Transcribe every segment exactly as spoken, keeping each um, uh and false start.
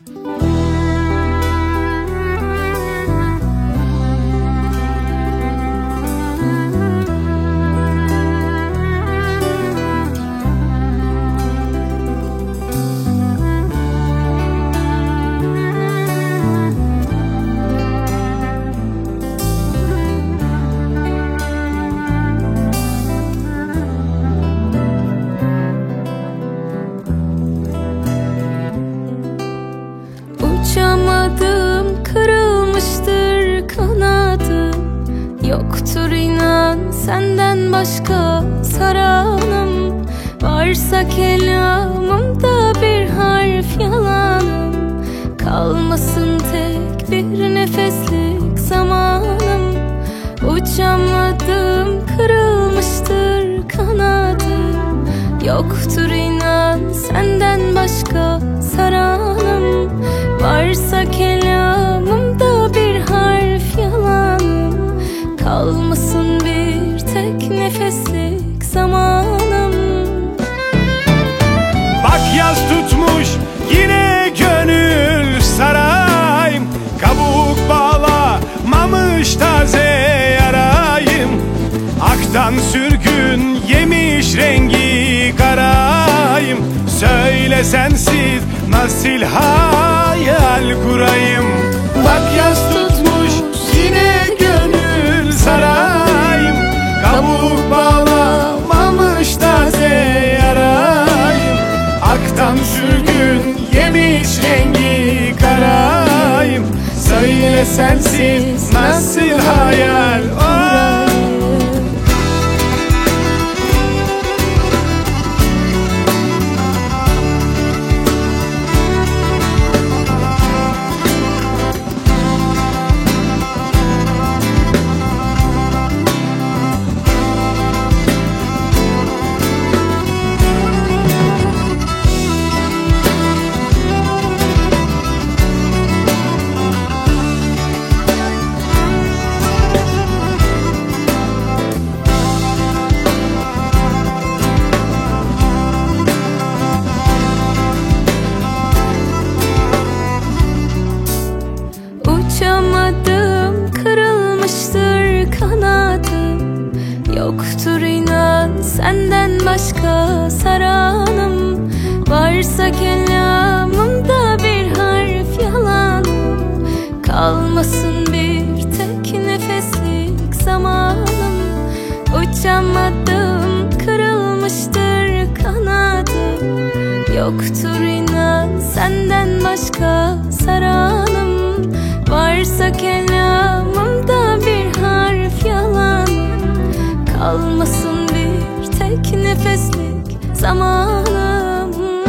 Uçamadım, kırılmıştır kanadım. Yoktur inan senden başka saranım. Varsa kelamımda bir harf yalanım. Kalmasın tek bir nefeslik zamanım. Uçamadım, kırılmıştır kanadım. Yoktur inan senden başka saranım. Varsa kelamımda bir harf yalanım. Kalmasın bir tek nefeslik zamanım. Bak yaz tutmuş yine gönül sarayım. Kabuk bağlamamış taze yarayım. Aktan sürgün yemiş rengi karayım. Söyle sensiz nasıl hayal kurayım. Bak yaz tutmuş yine gönül sarayım. Kabuk bağlamamış taze yarayım. Aktan sürgün yemiş rengi karayım. Söyle sensiz nasıl hayal kurayım. Uçamadım, kırılmıştır kanadım. Yoktur inan senden başka saranım. Varsa kelamımda bir harf yalanım. Kalmasın bir tek nefeslik zamanım. Uçamadım, kırılmıştır kanadım. Yoktur inan senden başka saranım. Varsa kelamımda bir harf yalanım. Kalmasın bir tek nefeslik zamanım.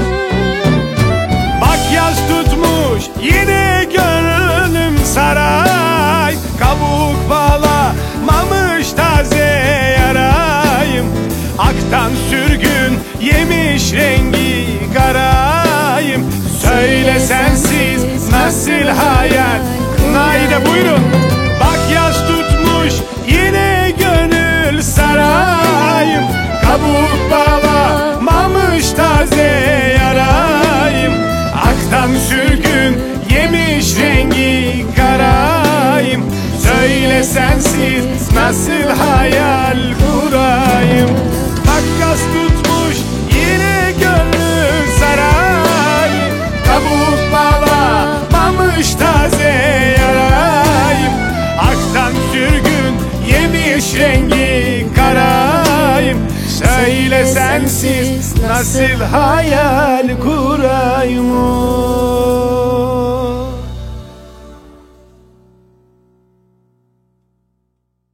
Bak yaz tutmuş yine gönlüm saray. Kabuk bağlamamış taze yarayım. Aktan sürgün yemiş rengi karayım. Söyle sensiz nasıl hayal. Haydi buyurun. Bak yaz tutmuş yine gönül sarayım. Kabuk bağlamamış taze yarayım. Aktan sürgün yemiş rengi karayım. Söyle sensiz nasıl hayal kurayım. Bak yaz tutmuş yine gönül sarayım. Kabuk bağlamamış taze yarayım. Aktan sürgün yemiş rengi karayım. Söyle sensiz nasıl hayal kurayım.